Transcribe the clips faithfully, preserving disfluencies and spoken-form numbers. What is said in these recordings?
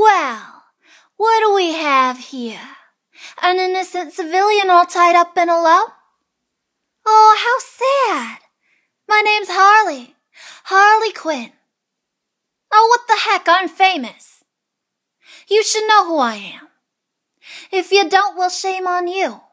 Well, what do we have here? An innocent civilian all tied up in a low? Oh, how sad. My name's Harley. Harley Quinn. Oh, what the heck, I'm famous. You should know who I am. If you don't, well, shame on you.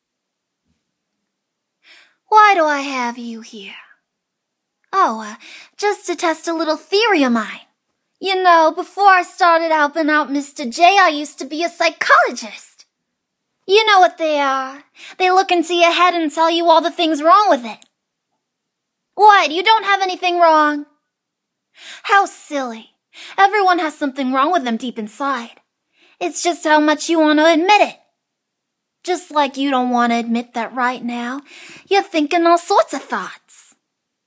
Why do I have you here? Oh, uh, just to test a little theory of mine. You know, before I started helping out Mister J, I used to be a psychologist. You know what they are. They look into your head and tell you all the things wrong with it. What, you don't have anything wrong? How silly. Everyone has something wrong with them deep inside. It's just how much you want to admit it. Just like you don't want to admit that right now, you're thinking all sorts of thoughts.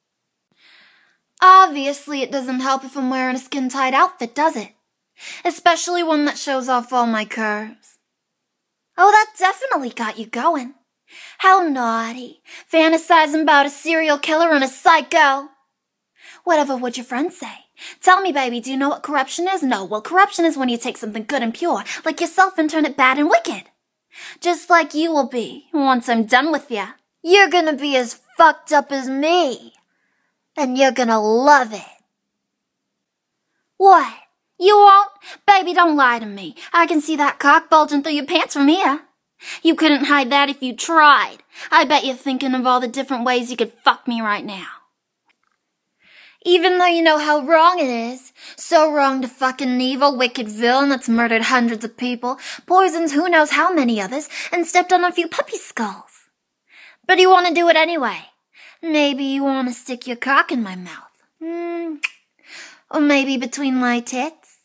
Obviously, it doesn't help if I'm wearing a skin-tight outfit, does it? Especially one that shows off all my curves. Oh, that definitely got you going. How naughty, fantasizing about a serial killer and a psycho. Whatever would your friends say? Tell me, baby, do you know what corruption is? No, well, corruption is when you take something good and pure, like yourself, and turn it bad and wicked. Just like you will be, once I'm done with ya. You're gonna be as fucked up as me. And you're gonna love it. What? You won't? Baby, don't lie to me. I can see that cock bulging through your pants from here. You couldn't hide that if you tried. I bet you're thinking of all the different ways you could fuck me right now. Even though you know how wrong it is. So wrong to fuck an evil, wicked villain that's murdered hundreds of people, poisoned who knows how many others, and stepped on a few puppy skulls. But you want to do it anyway. Maybe you want to stick your cock in my mouth. Hmm. Or maybe between my tits.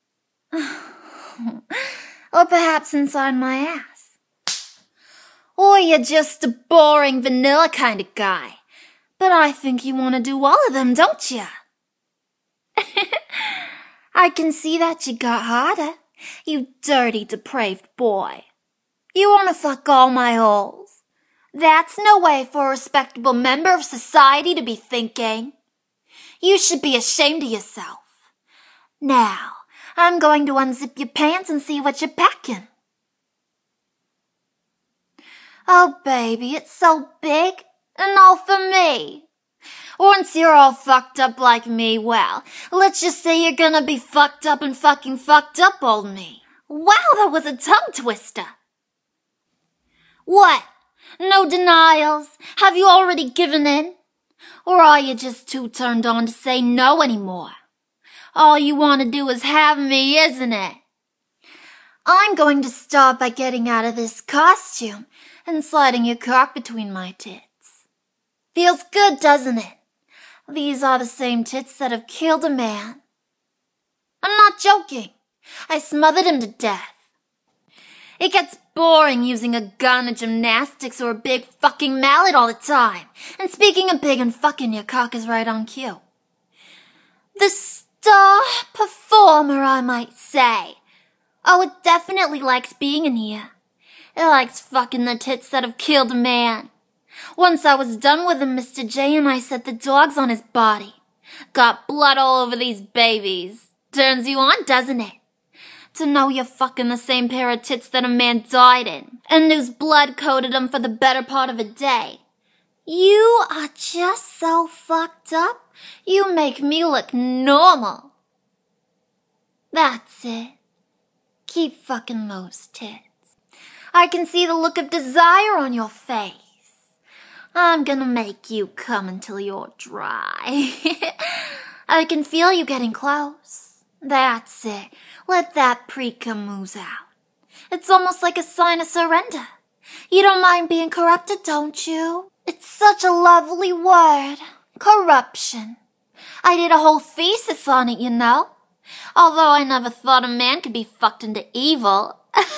Or perhaps inside my ass. Or you're just a boring vanilla kind of guy. But I think you want to do all of them, don't you? I can see that you got harder, you dirty, depraved boy. You want to fuck all my holes. That's no way for a respectable member of society to be thinking. You should be ashamed of yourself. Now, I'm going to unzip your pants and see what you're packing. Oh, baby, it's so big. And all for me. Once you're all fucked up like me, well, let's just say you're gonna be fucked up and fucking fucked up, old me. Wow, that was a tongue twister. What? No denials? Have you already given in? Or are you just too turned on to say no anymore? All you want to do is have me, isn't it? I'm going to start by getting out of this costume and sliding your cock between my tits. Feels good, doesn't it? These are the same tits that have killed a man. I'm not joking. I smothered him to death. It gets boring using a gun, a gymnastics, or a big fucking mallet all the time. And speaking of big and fucking, your cock is right on cue. The star performer, I might say. Oh, it definitely likes being in here. It likes fucking the tits that have killed a man. Once I was done with him, Mister J, and I set the dogs on his body. Got blood all over these babies. Turns you on, doesn't it? To know you're fucking the same pair of tits that a man died in, and whose blood coated him for the better part of a day. You are just so fucked up, you make me look normal. That's it. Keep fucking those tits. I can see the look of desire on your face. I'm gonna make you come until you're dry. I can feel you getting close. That's it. Let that pre-cum ooze out. It's almost like a sign of surrender. You don't mind being corrupted, don't you? It's such a lovely word. Corruption. I did a whole thesis on it, you know. Although I never thought a man could be fucked into evil.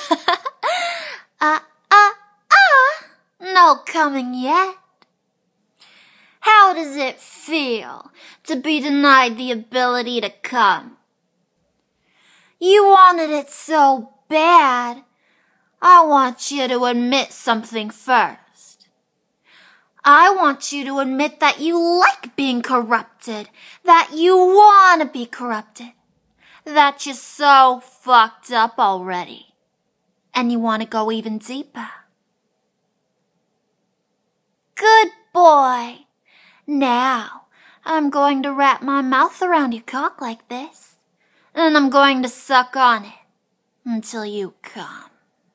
Ah, ah, ah. No coming yet. How does it feel to be denied the ability to come? You wanted it so bad. I want you to admit something first. I want you to admit that you like being corrupted, that you want to be corrupted, that you're so fucked up already, and you want to go even deeper. Good boy. Now, I'm going to wrap my mouth around your cock like this, and I'm going to suck on it until you come.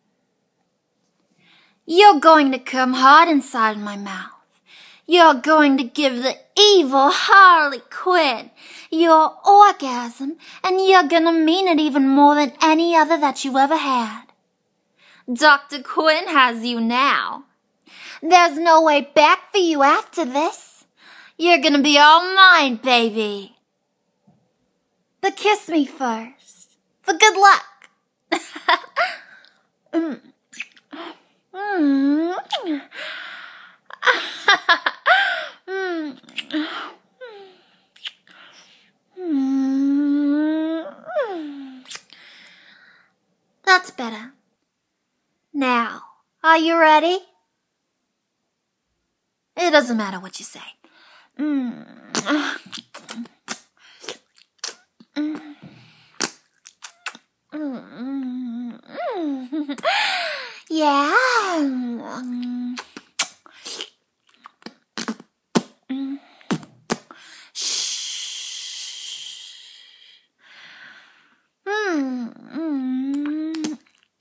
You're going to come hard inside my mouth. You're going to give the evil Harley Quinn your orgasm, and you're gonna mean it even more than any other that you ever had. Doctor Quinn has you now. There's no way back for you after this. You're gonna be all mine, baby. But kiss me first, for good luck. mm. Mm. mm. Mm. That's better. Now, are you ready? It doesn't matter what you say. Mm. Mm. Mm. Mm. Yeah. Mm. Mm. Shh. Mm. Mm.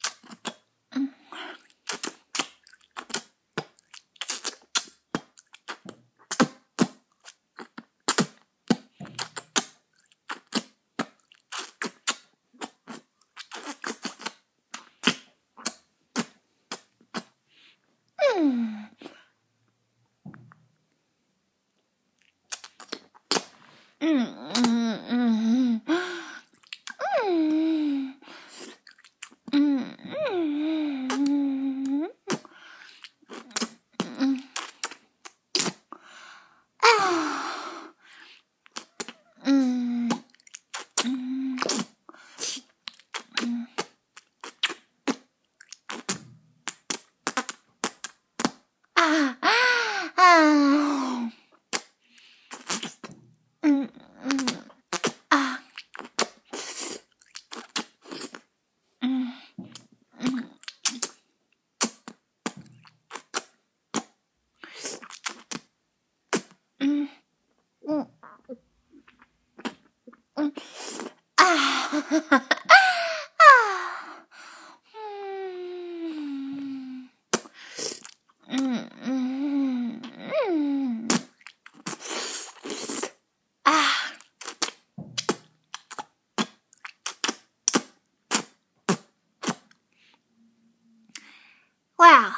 Wow.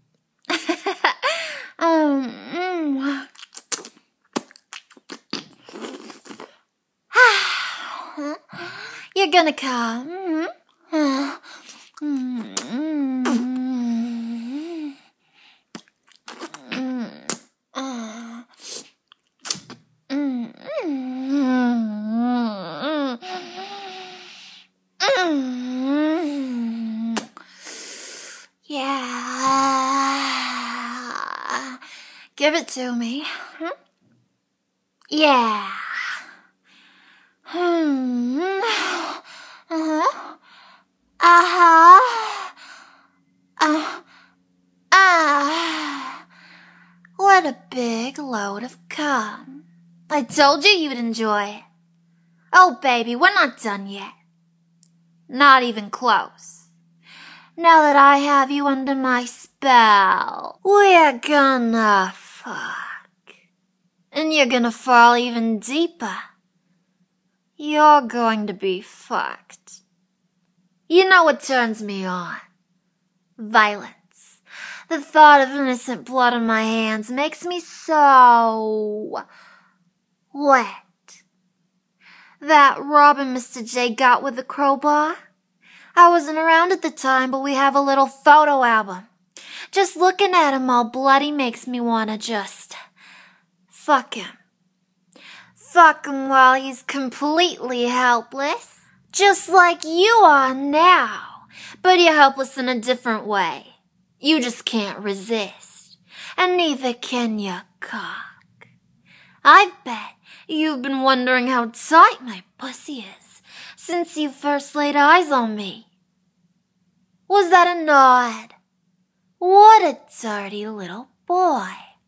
um, mm. You're gonna come. Mm. Mm. Mm. Mm. Mm. Mm. Yeah. Give it to me. Yeah. Hmm. Uh-huh. Uh-huh. Uh, ah. What a big load of cum. I told you you'd enjoy it. Oh, baby, we're not done yet. Not even close. Now that I have you under my spell, we're gonna fuck. And you're gonna fall even deeper. You're going to be fucked. You know what turns me on? Violence. The thought of innocent blood on my hands makes me so wet. That Robin Mister J got with the crowbar? I wasn't around at the time, but we have a little photo album. Just looking at him all bloody makes me want to just fuck him. Fuck him while he's completely helpless. Just like you are now. But you're helpless in a different way. You just can't resist. And neither can your cock. I bet you've been wondering how tight my pussy is. since you first laid eyes on me. Was that a nod? What a dirty little boy.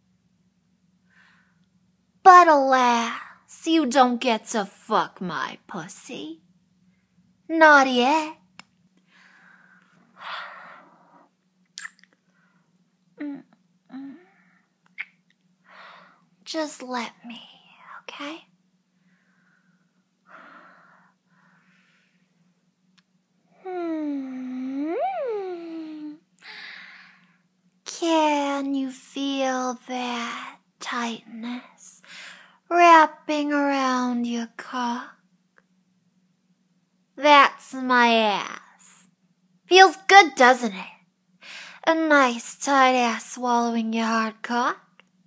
But alas, you don't get to fuck my pussy. Not yet. Just let me, okay? Hmm. Can you feel that tightness wrapping around your cock? That's my ass. Feels good, doesn't it? A nice tight ass swallowing your hard cock.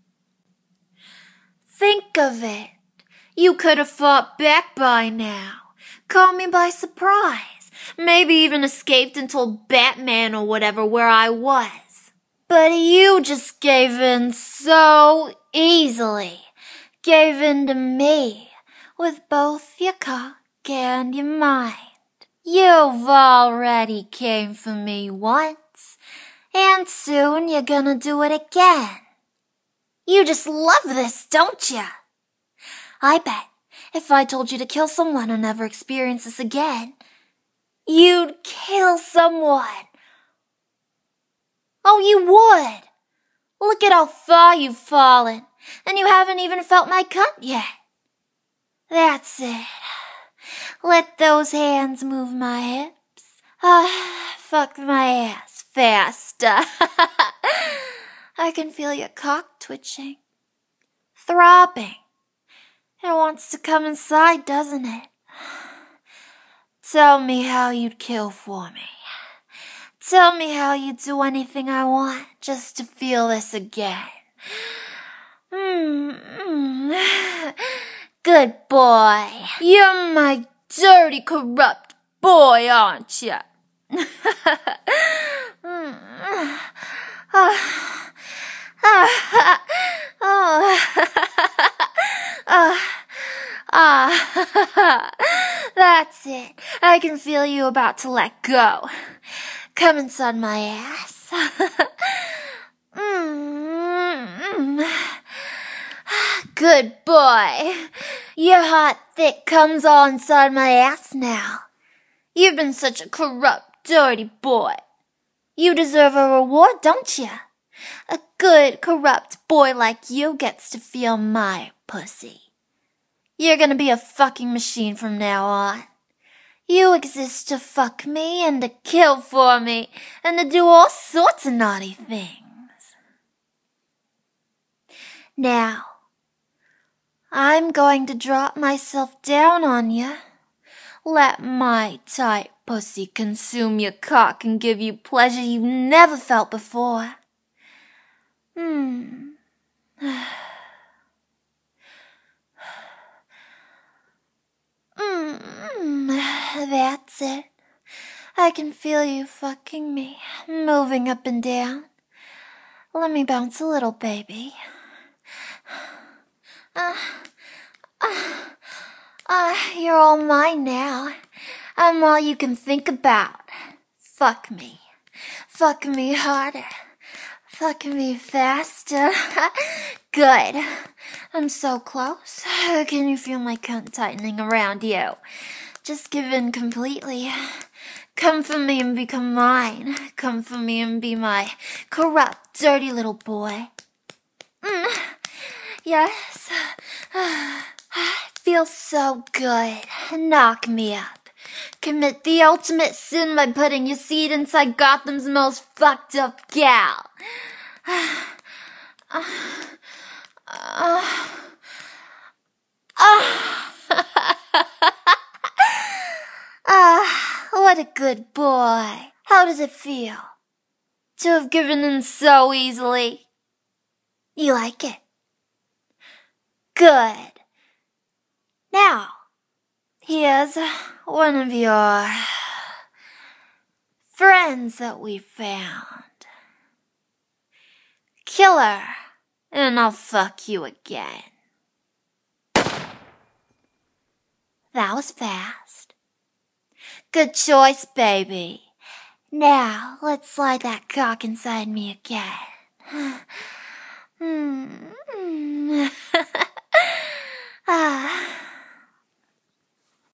Think of it. You could have fought back by now. Caught me by surprise. Maybe even escaped and told Batman or whatever where I was. But you just gave in so easily. Gave in to me with both your cock and your mind. You've already came for me once, and soon you're gonna do it again. You just love this, don't you? I bet if I told you to kill someone and never experience this again, you'd kill someone. Oh, you would. Look at how far you've fallen, and you haven't even felt my cut yet. That's it. Let those hands move my hips. Ah, fuck my ass faster. I can feel your cock twitching, throbbing. It wants to come inside, doesn't it? Tell me how you'd kill for me. Tell me how you'd do anything I want just to feel this again. Mm-hmm. Good boy. You're my dirty, corrupt boy, aren't you? Ah, that's it. I can feel you about to let go. Come inside my ass. mm-hmm. Good boy. Your hot, thick comes all inside my ass now. You've been such a corrupt, dirty boy. You deserve a reward, don't you? A good, corrupt boy like you gets to feel my pussy. You're gonna be a fucking machine from now on. You exist to fuck me and to kill for me and to do all sorts of naughty things. Now, I'm going to drop myself down on you. Let my tight pussy consume your cock and give you pleasure you've never felt before. Hmm. Mm, that's it. I can feel you fucking me, moving up and down. Let me bounce a little, baby. Uh, uh, uh, you're all mine now. I'm all you can think about. Fuck me. Fuck me harder. Fuck me faster. Good. I'm so close. Can you feel my cunt tightening around you? Just give in completely. Come for me and become mine. Come for me and be my corrupt, dirty little boy. Mm. Yes. Feels so good. Knock me up. Commit the ultimate sin by putting your seed inside Gotham's most fucked up gal. Uh, uh, Ah, what a good boy. How does it feel to have given in so easily? You like it? Good. Now, here's one of your friends that we found. Kill her, and I'll fuck you again. That was fast. Good choice, baby. Now, let's slide that cock inside me again.